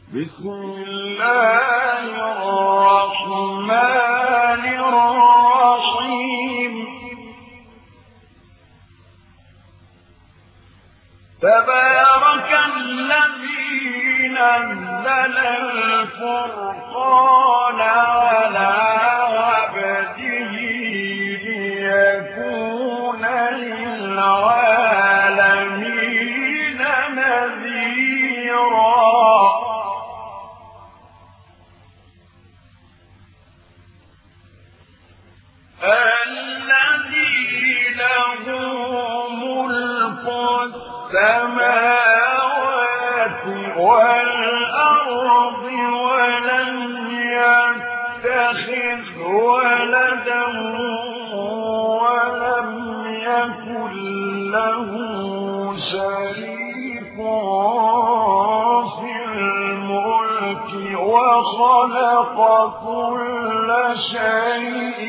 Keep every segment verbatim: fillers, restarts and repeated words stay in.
بسم الله الرحمن الرحيم تبارك الذي نزل الفرقان على عبده ليكون للعالمين نذيرا الذي له ملك السماوات والأرض ولم يتخذ ولدا ولم يكن له شريك في الملك وخلق كل شيء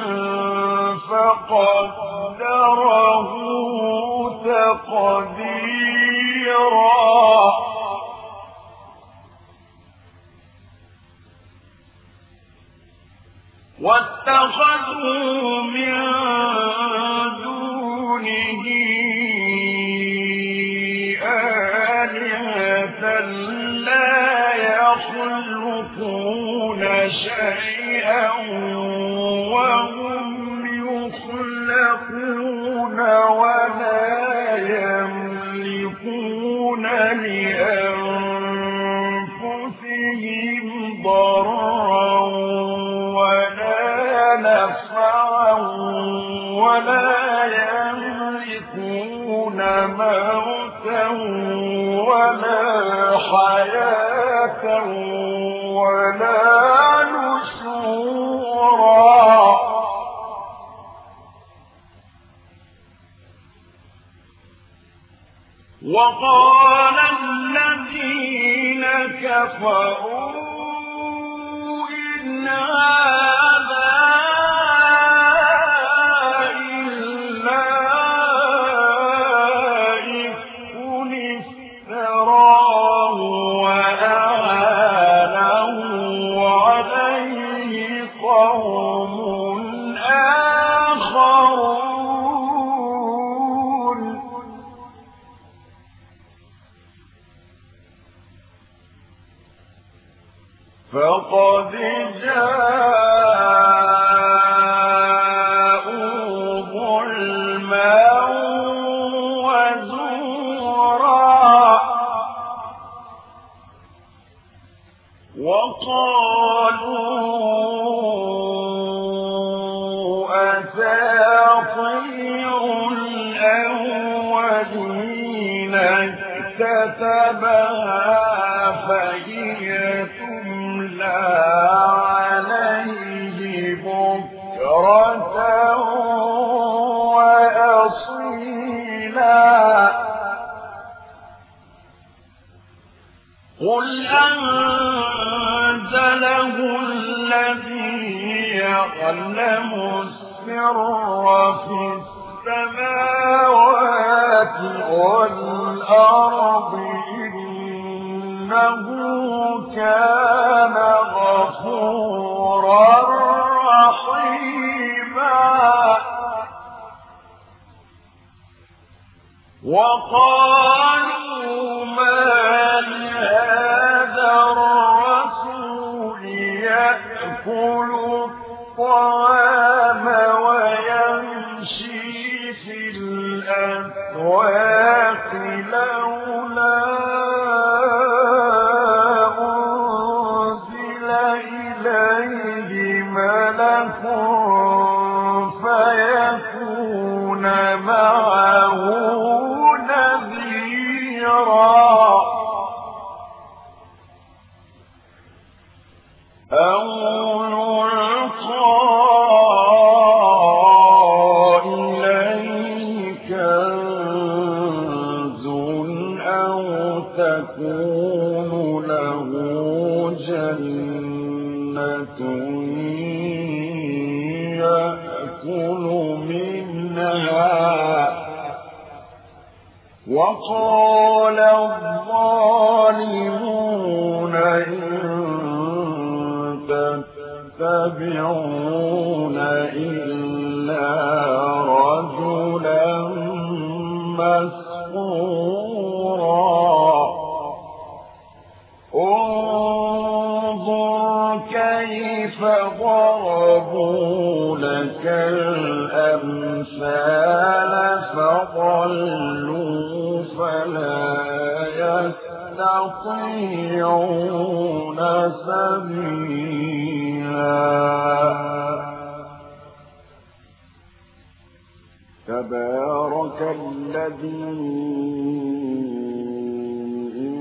فقدره تقديرا واتخذوا من دونه آلهة لا يخلقون شيئا وهم يخلقون ولا يملكون لأنفسهم ضرا ولا نفعا ولا يملكون موتا ولا حياة ولا نشورا وقال الذين كفروا إن هذا إلا إفك افتراه وأعانه عليه قوم آخرون فقد جاءوا ظلما وزورا وقالوا أساطير الأولين اكتتبها فهي عليه بكرة وأصيلا قل أنزله الذي يعلم السر في السماوات والأرض إنه كان غفورا رحيما وقالوا ما لهذا الرسول يأكل الطعام ويمشي في الأسواق لولا فيكون معه نذيرا أو يلقى إليه كنز أو تكون له جنة يأكل منها وقال الظالمون يتبعون إلا رجلا مسحورا انظر كيف ضربوا لك الأمثال فضلوا فلا يستطيعون سبيلا تبارك الذي إن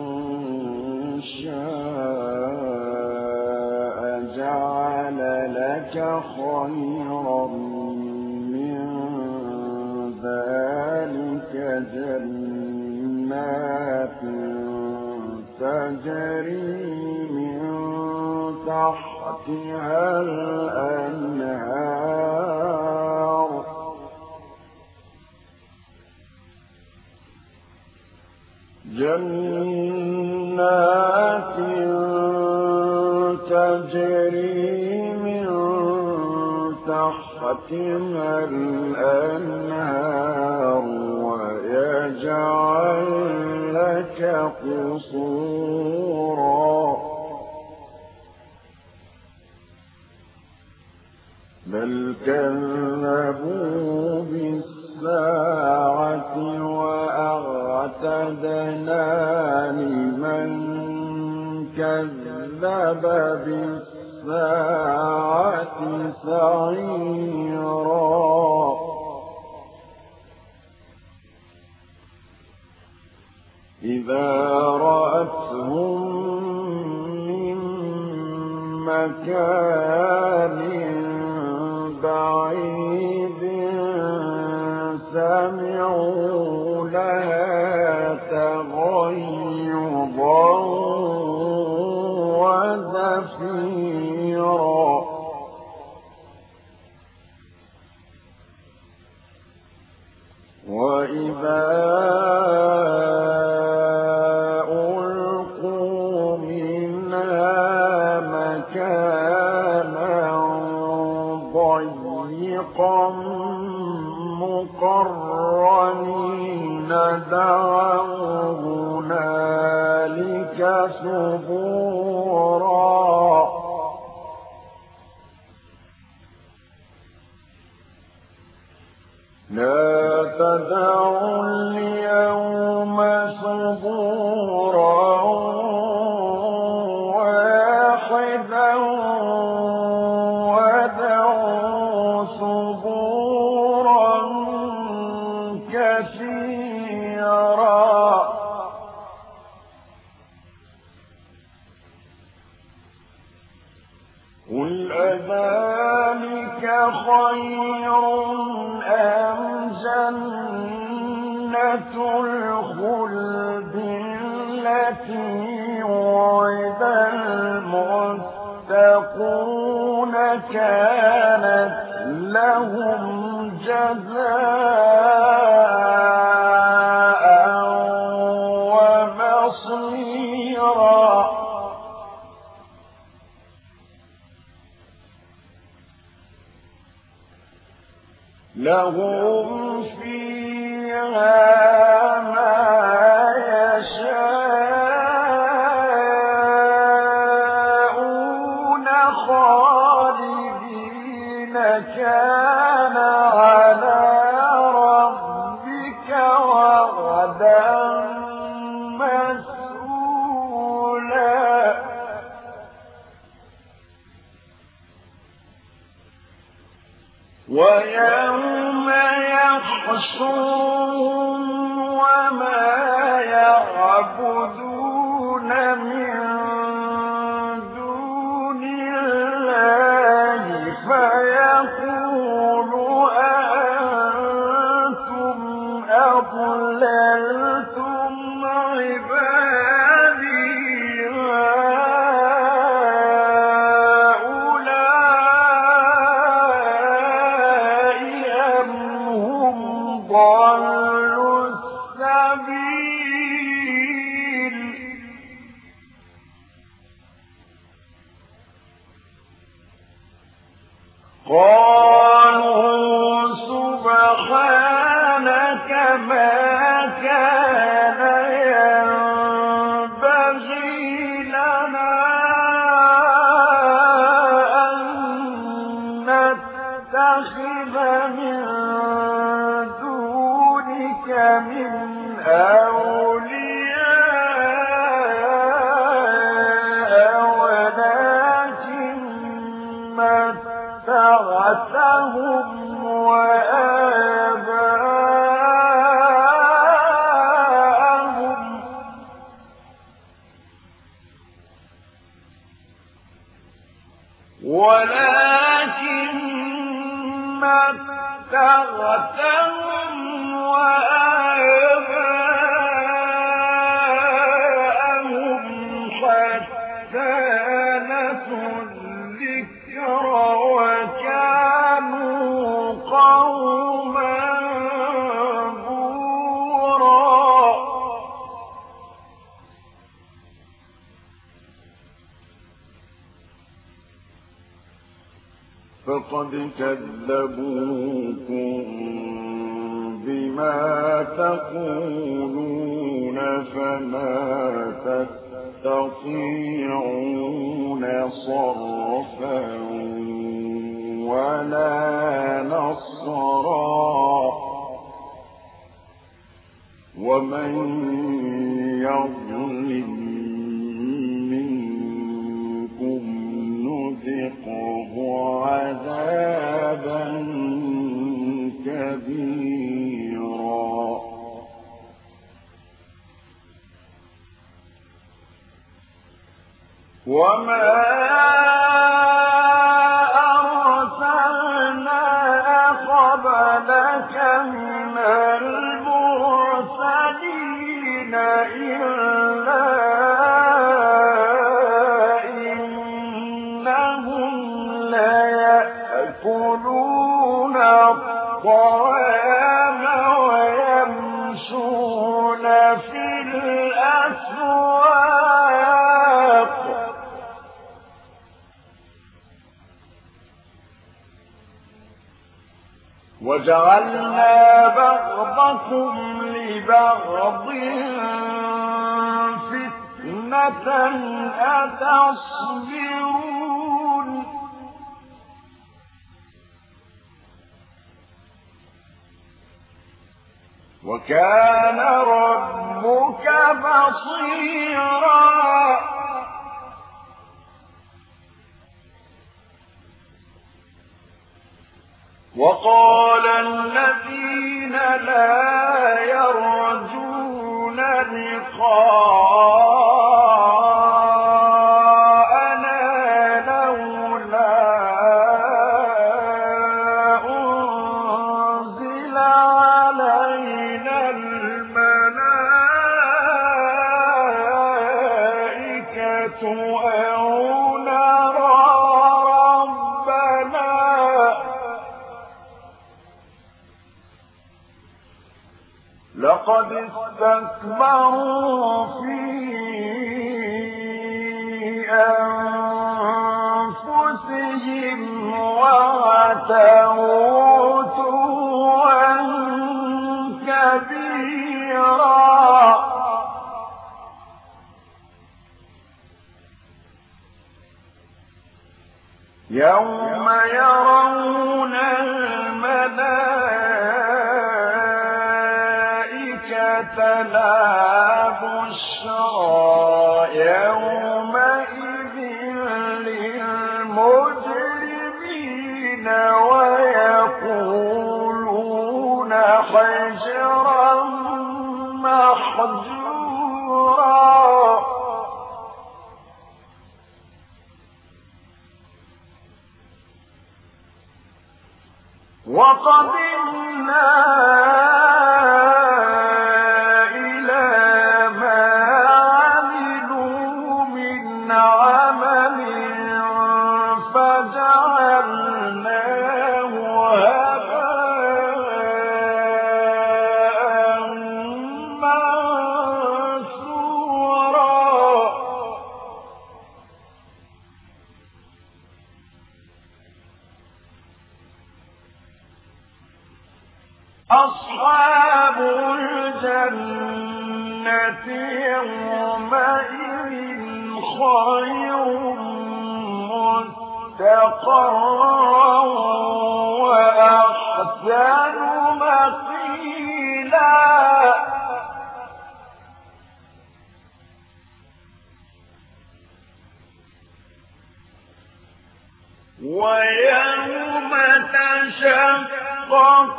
شاء جعل لك خيرا من ذلك جنات تجري من تحتها الأنهار جنات تجري من تحتها الأنهار ويجعل لك قصورا بل كذبوا بالساعة وأعتدنا لمن كذب بالساعة سعيرا إذا رأتهم من مكان بعيد سمعوا لها تغيظا وزفيرا وإذا ألقوا منها مكانا ضيقا مقرنين دعوا هنالك ثبورا لا تدعوا اليوم ثبورا واحدا ودعوا ثبورا كثيرا قل أذلك خير أم جنة الخلد التي وعد المتقون كانت لهم جزاء ومصيرا لهم فيها ما يشاءون خالدين كان على ربك وعدا مسئولا ويوم يحشرهم وما يعبدون من دون الله فيقول أأنتم أضللتم عبادي ضلوا السبيل قالوا سبحانك ما كان ينبغي لنا أن نتخذ من دونك من أولياء ولكن متعتهم وآباءهم ولكن متعتهم وآباءهم حتى نسوا الذكر وكانوا قوما بورا فقد كذبوكم بما تقولون فما تستطيعون صرفا ولا نصرا ومن يظلم منكم نذقه عذابا كبيرا وما أرسلنا قبلك من المرسلين إلا إنهم ليأكلون الطعام ويمشون في الأسواق وجعلنا بعضكم لبعض فتنة أتصبرون وكان ربك بصيرا وقال الذين لا يرجون لقاءنا لولا أنزل علينا الملائكة أو نرى ربنا لقد استكبروا في أنفسهم وعتوا عتوا كبيرا يوم يرون الملائكة لا بشرى يومئذ للمجرمين ويقولون حجرا محجورا وقدمنا إلى ما عملوا من عمل فجعلناه هباء منثورا أصحاب الجنة يومئذ خير مستقرا وأحسن مقيلا ويوم تشقق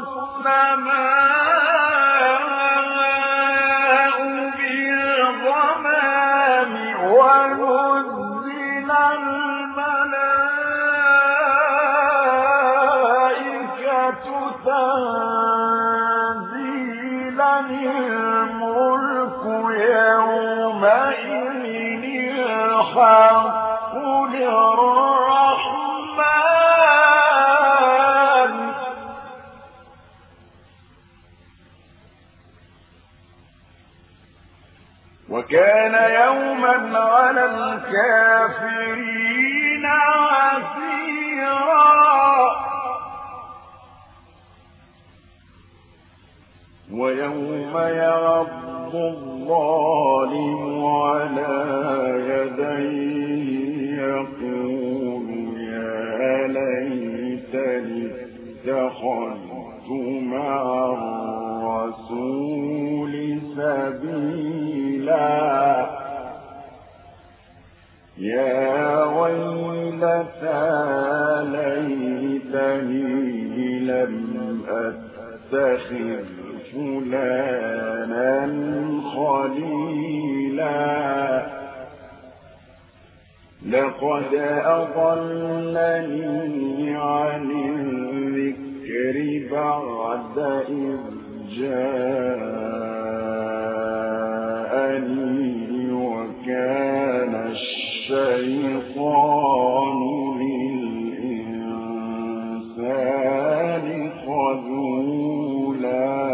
السماء بالغمام ونزل الملائكة تنزيلا الملك يومئذ الحق للرحمن وكان يوما على الكافرين عسيرا ويوم يعض الظالم على يديه يقول يا ليتني اتخذت مع الرسول سبيلا يا ويلتى ليتني لم أتخذ فلانا خليلا لقد أضلني عن الذكر بعد إذ جاءني وكان الشيطان للإنسان خذولا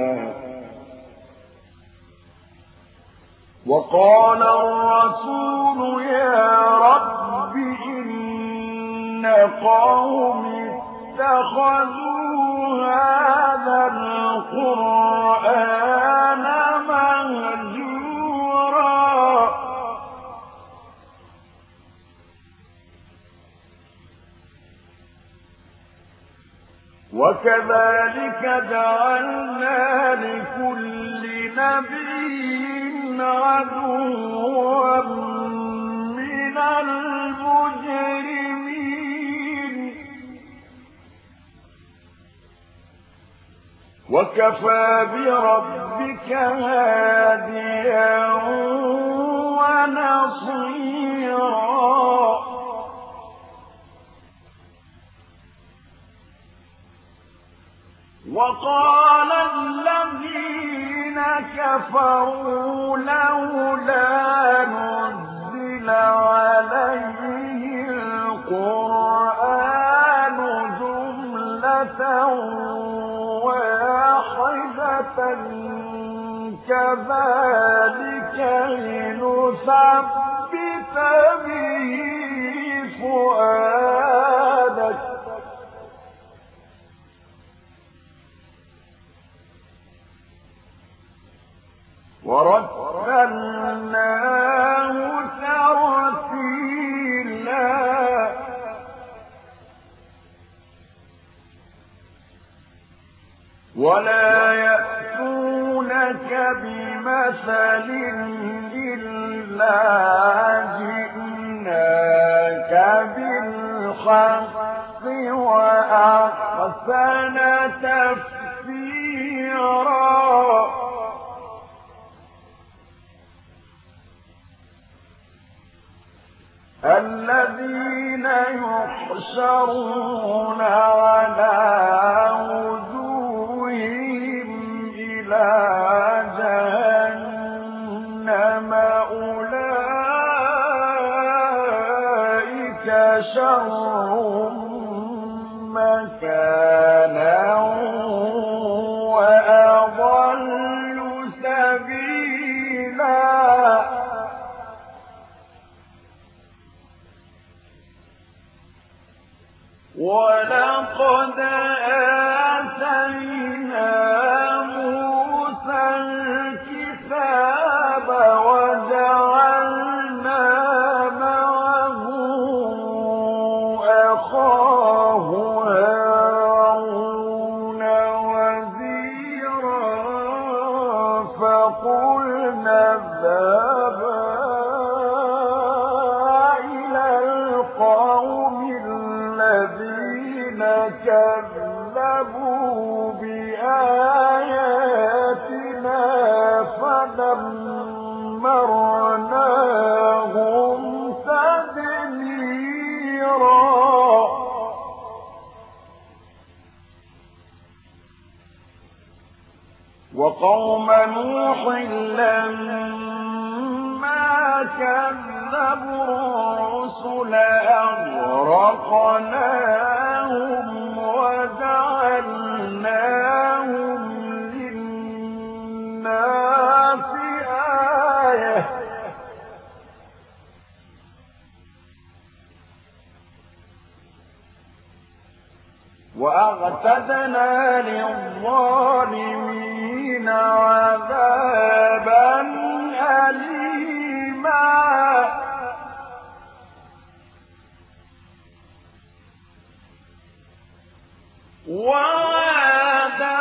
وقال الرسول يا رب إن قومي اتخذوا هذا القرآن مهجورا وكذلك جعلنا لكل نبي عدوا من المجرمين وكفى بربك هاديا ونصيرا وقال الذين كفروا لولا نزل عليه القرآن جملة واحدة كذلك لنثبت به فؤادك ورتلناه ترتيلا ولا يأتونك بمثل إلا جئناك بالحق وأحسن تفسيرا الذين يحشرون على وجوههم إلى جهنم أولئك شر مكانا وأضل سبيلا ولقد آتينا كذبوا بآياتنا فدمرناهم تدميرا. وقوم نوح لما كذبوا الرسل أغرقناهم وجعلناهم للناس آية. وأعتدنا للظالمين عذابا أليما. وعادا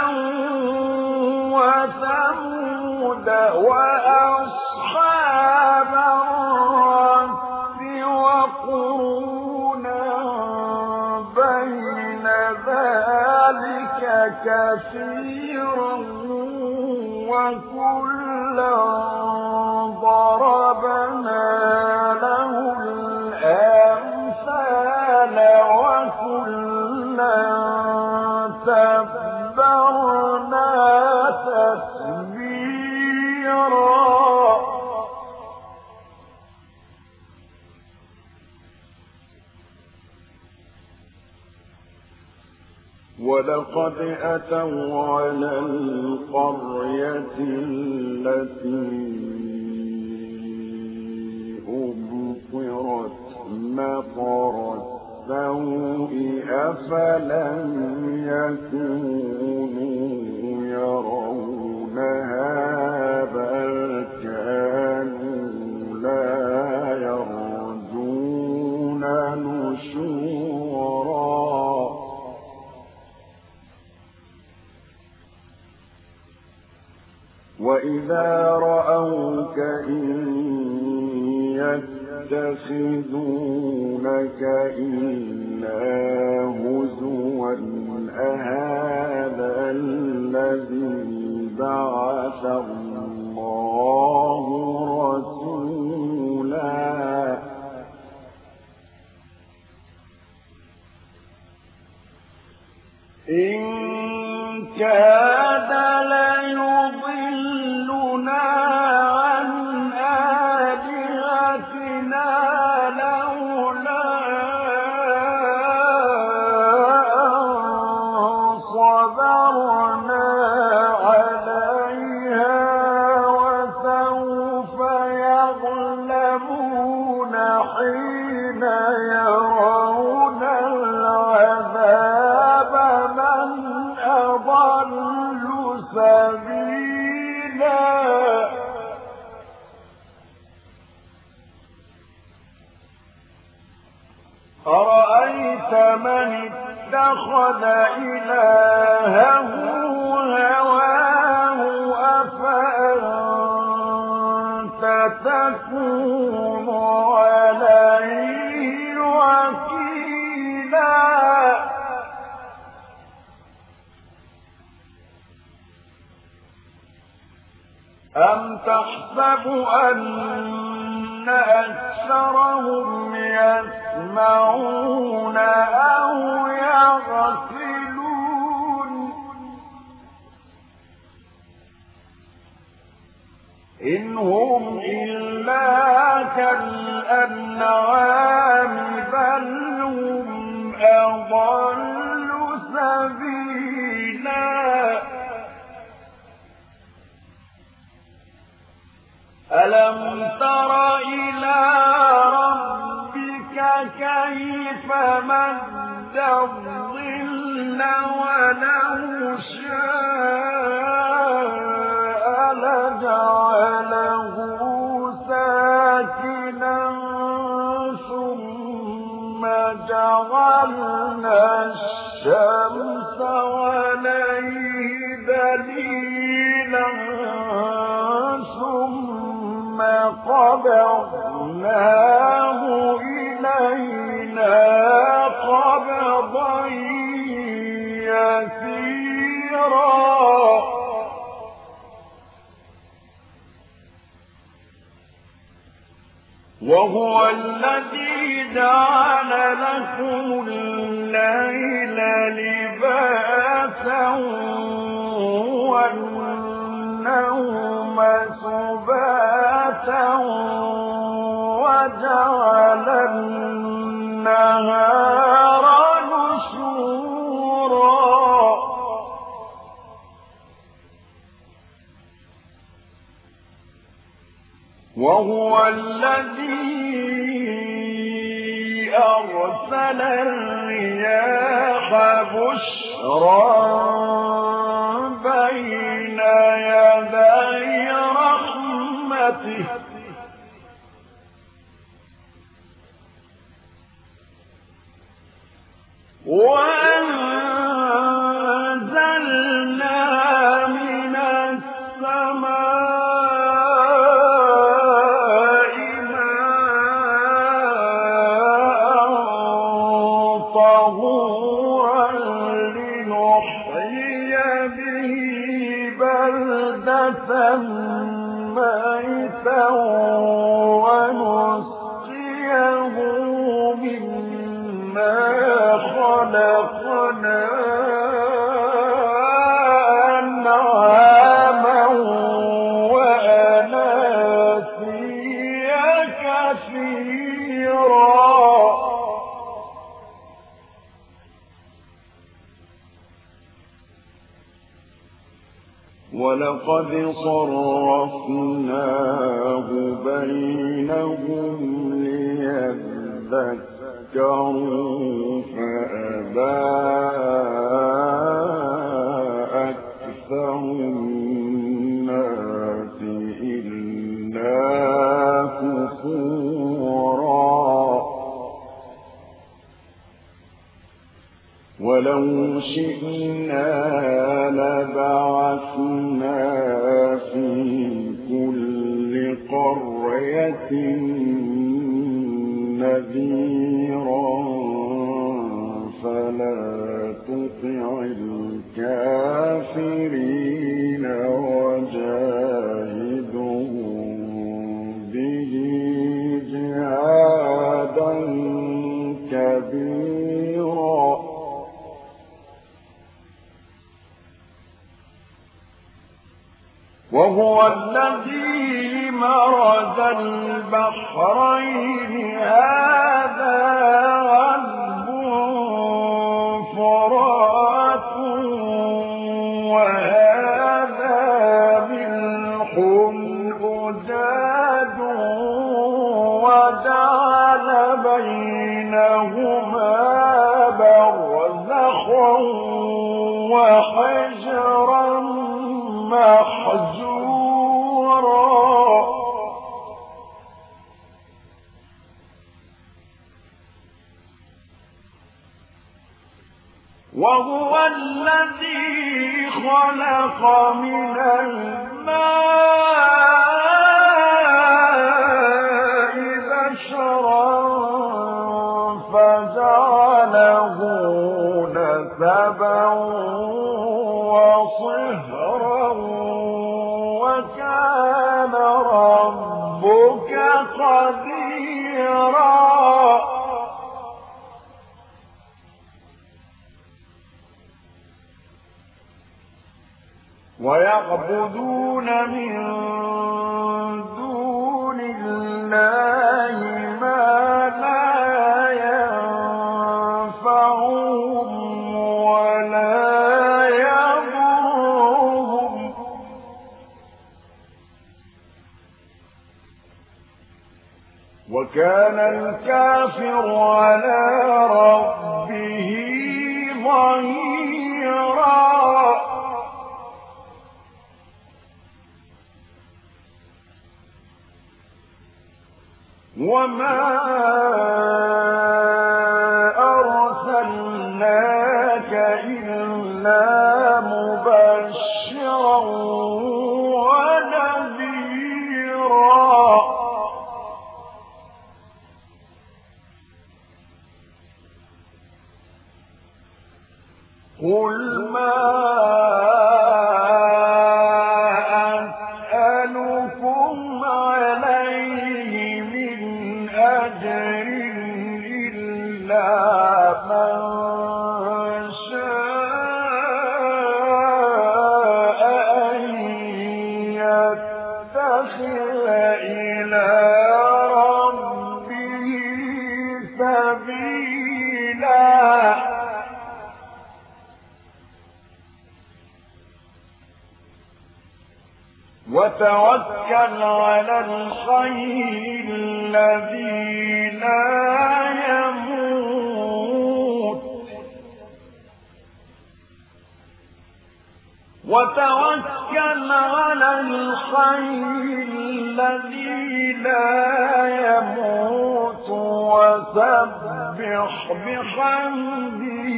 وثمود وأصحاب الرس وقرونا بين ذلك كثيرا وكلا ضربنا له الأمثال وكلا تبرنا تتبيرا. ولقد أتوا على القرية التي أمطرت مطر السوء أفلم يكونوا يرونها بل كانوا لا يرجون نشورا. وإذا رأوك إن يتخذونك إلا هزوا أهذا الذي بعث الله رسولا. إن كاد ليضلنا عن آلهتنا لولا أن صبرنا عليها وسوف يظلمون حين يرون العذاب من أضل سبيلا. أرأيت من اتخذ إلهه هواه أفأنت تكون عليه وكيلا. أم تحسب أن أكثرهم يسمعون أو يعقلون إن هم إلا كالأنعام بل هم أضل سبيلا. ألم تر إلى ربك كيف مد الظل ولو شاء لجعله ساكنا ثم جعلنا الشمس عليه دليلا ثم قبضناه إلينا قبضا وهو الذي جعل لكم الليل لباسا والنوم سباتا وجعل النهار نشورا وهو الذي أرسل الرياح بشرا بين يدي رحمته وأنزلنا من السماء ماء طهورا لنحيي به بلدة ميتا ونسقيه مما خلقنا أنعاما وأناسيا كثيرا ولقد صرفناه بينهم ليذكروا فأبى أكثر الناس إلا كفورا ولو شئنا لبعثنا في كل قرية نذيرا فلا تطع الكافرين وجاهدهم به جهادا كبيرا وهو الذي مرج البحرين هذا عذب فرات وهذا ملح أجاج وجعل بينهما برزخا وحجرا محجورا وهو الذي خلق من الماء بشرا فجعله نسبا وصهرا وكان ربك قديرا ويعبدون من دون الله ما لا ينفعهم ولا يضرهم وكان الكافر على ربه ظهيرا وما أرسلناك إلا مبشرا ونذيرا قل ما أسألكم عليه من أجر إلا من شاء أن يتخذ إلى ربه سبيلا وتوكل على الحي الذي لا يموت وتوكل على الحي الذي لا يموت وسبح بحمده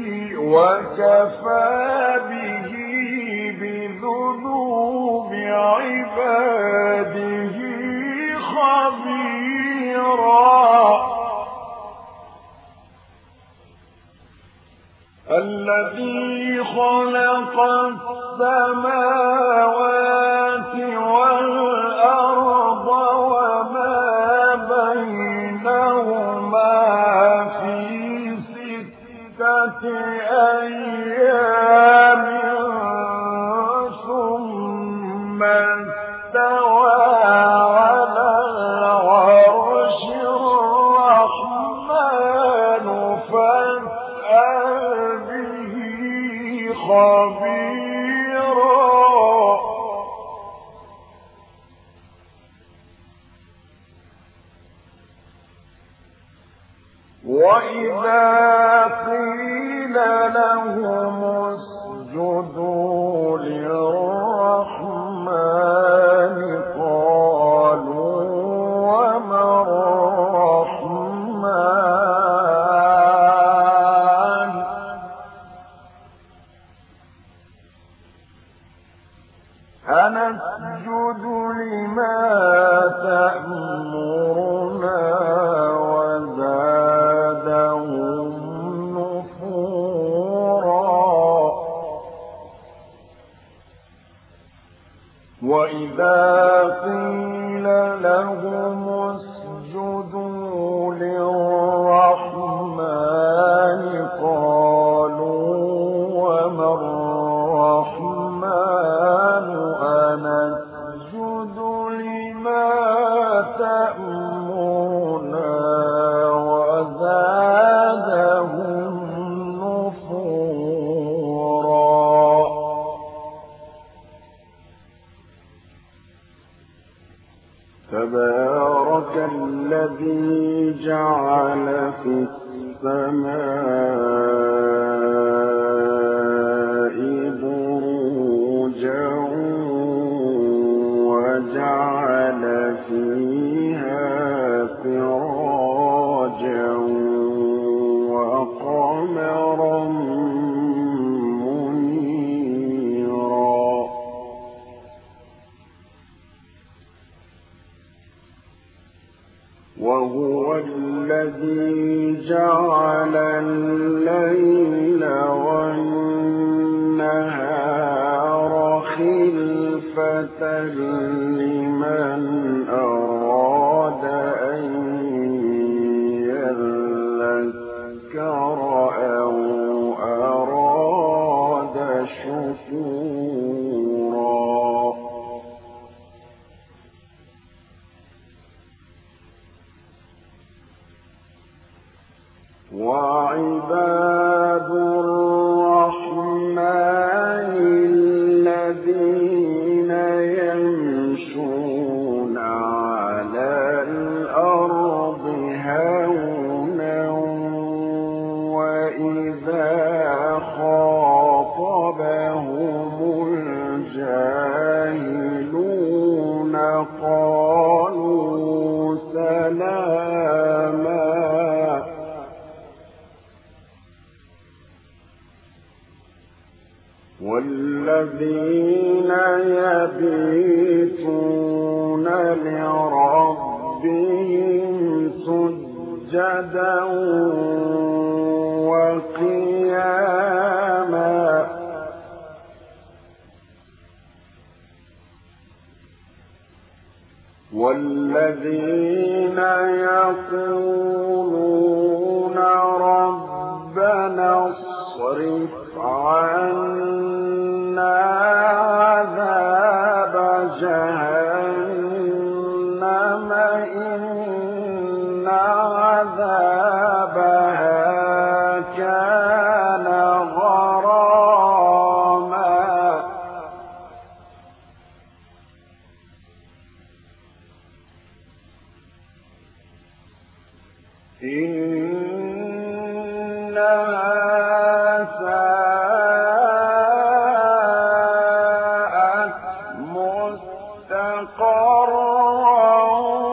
وكفى به بذنوب عباده خبيرا الذي خلق السماوات والأرض وما بينهما في ستة أيام ثم استوى على العرش الرحمن فاسأل به خبيرا وإذا قيل لهم اسجدوا للرحمن قالوا وما الرحمن أنسجد لما تأمرنا وزادهم نفورا وإذا قيل لهم اسجدوا للرحمن قالوا وما الرحمن أنسجد لما تأمرنا وزادهم نفورا تبارك الذي جعل في السماء بروجا وجعل فيها سراجا وقمرا منيرا وهو الذي جعل الليل والنهار خلفة لمن أراد أن يذكر أو أراد شكورا وعباد الرحمن الذين يمشون على الأرض هونا وإذا خاطبهم الجاهلون قالوا سلاما والذين يبيتون لربهم سجدا وقياما والذين يقولون يقولون ربنا اصرف عنا عذاب جهنم إن عذابها كان غراما إنها ساءت مستقرا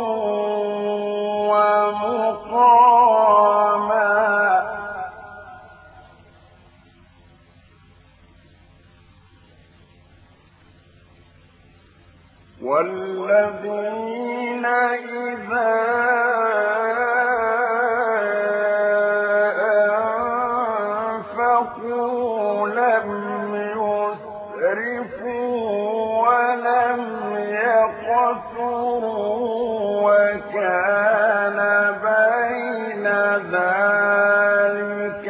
ومقاما والذين إذا أنفقوا لم يسرفوا ولم يقتروا وكان بين ذلك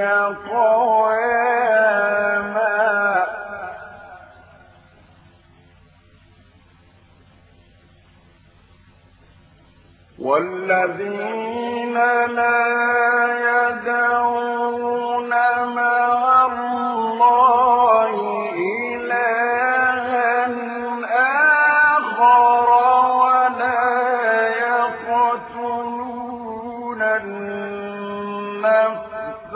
قواما والذين لا يدعون مع الله إلها آخر ولا يقتلون النفس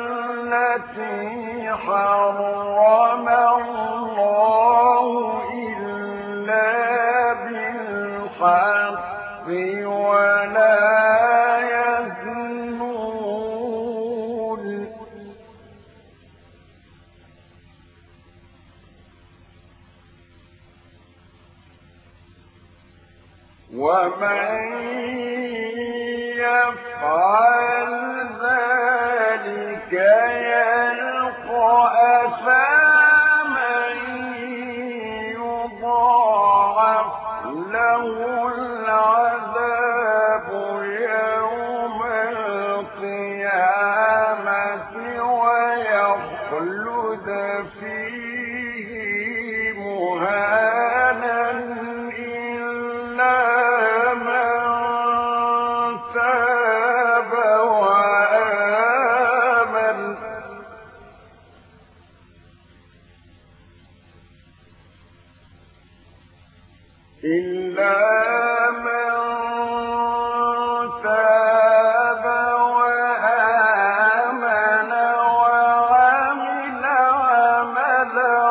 التي حرم الله إلا بالحق ولا يزنون ومن يفعل ذلك يلقى أثاما يضاعف له العذاب يوم القيامة ويخلد فيه مهانا إلا من تاب وآمن إلا من تاب وآمن وعمل عملا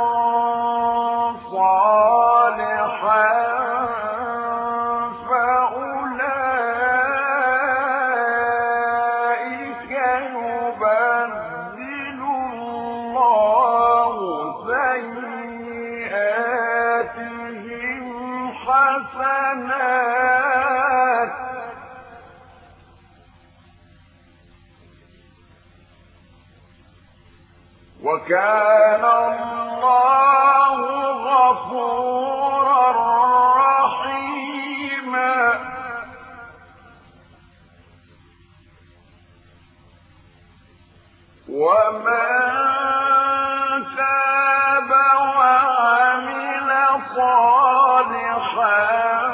صالحا فأولئك يبدل الله سيئاتهم حسنات وكان الله غفورا رحيما ومن تاب وعمل صالحا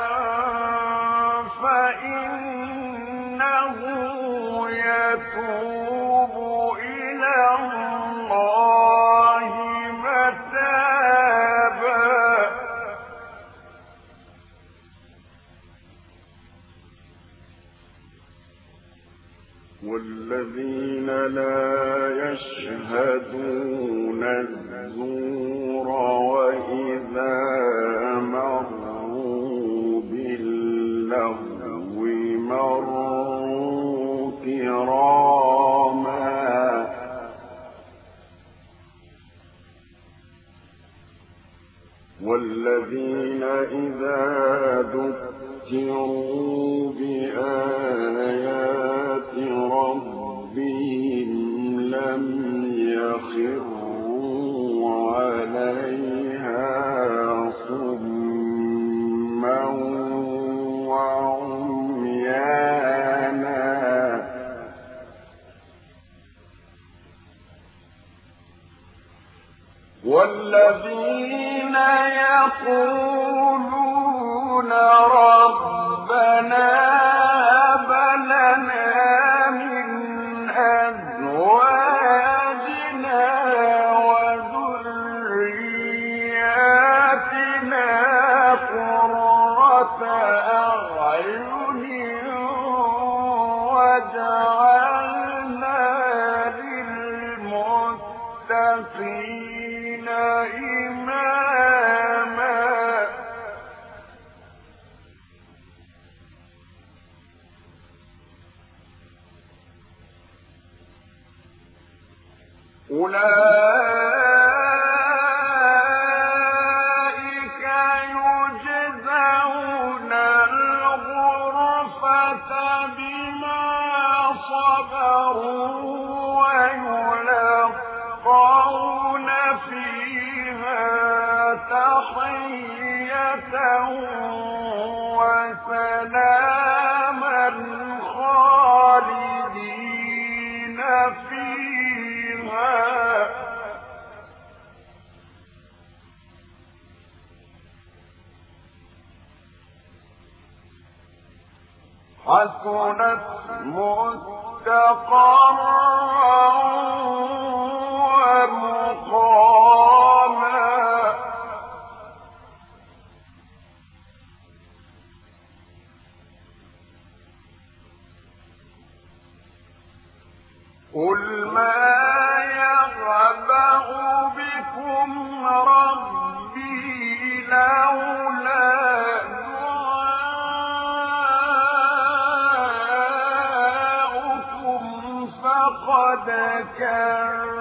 فإنه يتوب إلى الله متابا والذين لا يشهدون الزور وإذا مروا باللغو مروا كراما والذين إذا ذكروا بآيات ربهم لم يخروا عليها والذين يقولون ربنا هب لنا من أزواجنا وذرياتنا قرة أعين واجعلنا للمتقين إماما. أولئك يجزون الغرفة بما صبروا ويلقون فيها تحية وسلاما خالدين فيها. حسنت مستقرا ومقاما. قل ما يعبأ بكم ربي لولا دعاؤكم فقد كذبتم